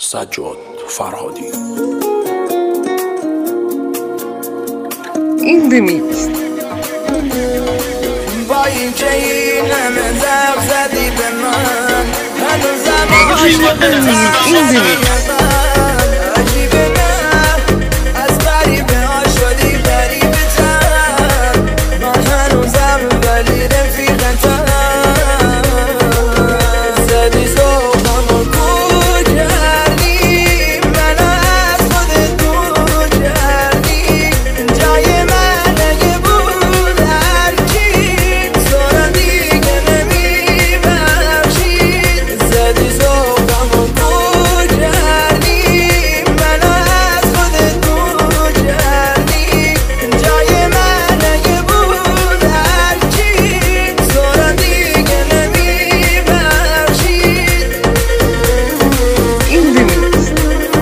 سجاد فرهادی. این دمیکس با این که این همه زب زدی به من هنوزم عجیبه نه از غریبه ها شدی غریبه تر من هنوزم ولی رفیقتم زدی سوقم و گو کردی منو از خودت دور کردی جای من اگه بود هرکی تو را دیگه نمیبخشید زدی سوقم و گو کردی منو از خودت دور کردی جای من اگه بود هرکی تو را دیگه نمیبخشید. این دمیکس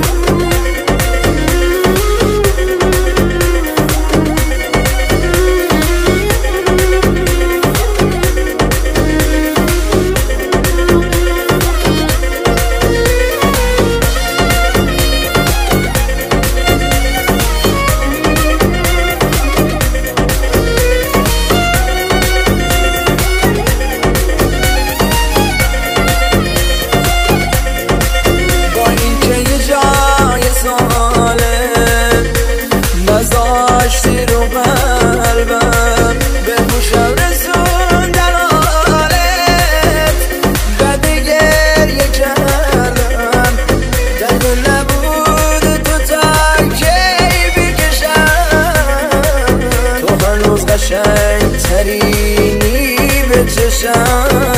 با اینکه یه جای سالم نذاشتی رو قلبم به گوشم رسوندن حالت بعد گریه کردم درد نبود تو تا کی بکشم تو هنوز قشنگ ترینی به چشم